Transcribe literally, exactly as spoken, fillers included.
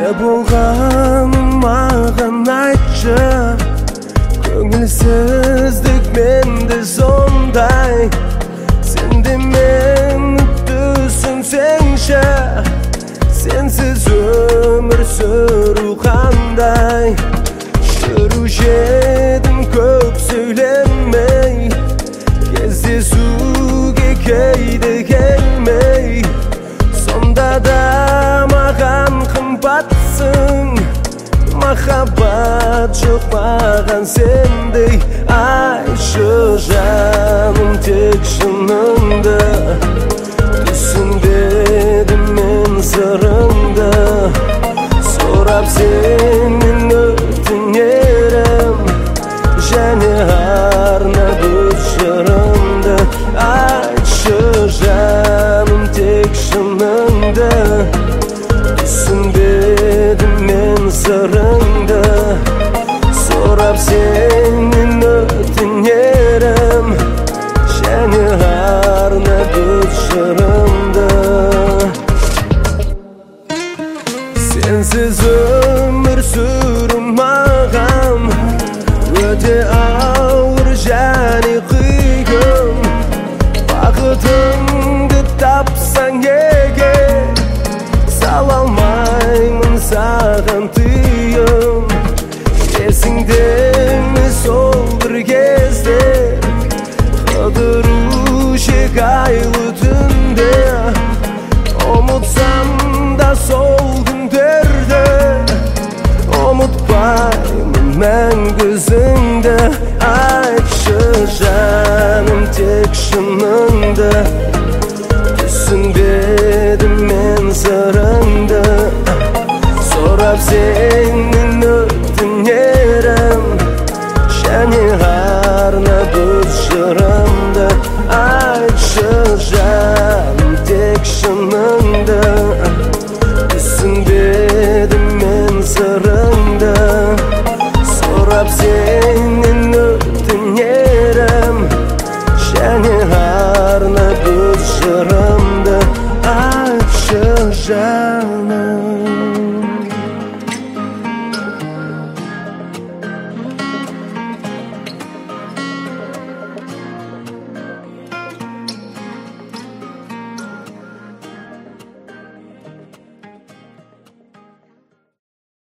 Ne bolganin magan aytчы, көңілсіздік менде сондай. Сенде мен түсінсеңші, сенсіз өмір сүру қандай. Жүруші едім көп сөйлемей, кездесуге кейде келмей. Сонда да маған қымбатсың, махаббат жоқ маған сендей. Айтшы жаным тек шыныңды, түсінбедім мен сырыңды. Сұрап сенен өтінерім, және арнап өз жырымды. Айтшы жаным тек шыныңды, түсінбедім мен сырыңды. Сұрап сенен өтінерім, және арнап өз жырымды. Сенсіз өмір сүру маған өте ауыр және қиын. Бақытыңды тапсаң егер, сала алмаймын саған тыйым. Есіңде ме сол бір кездер, қыдырушы айлы түнде. Ұмытсам да сол күндерді, ұмытпаймын мәңгі өзіңді. Айтшы жаным тек шыныңды, түсінбедім мен сырыңды. Сұрап сенен өтінерім, және арнап өз жырымды. Айтшы жаным тек шыныңды, түсінбедім мен сырыңды. Сұрап сенен өтінерім, және арнап өз жырымды. Айтшы жаным.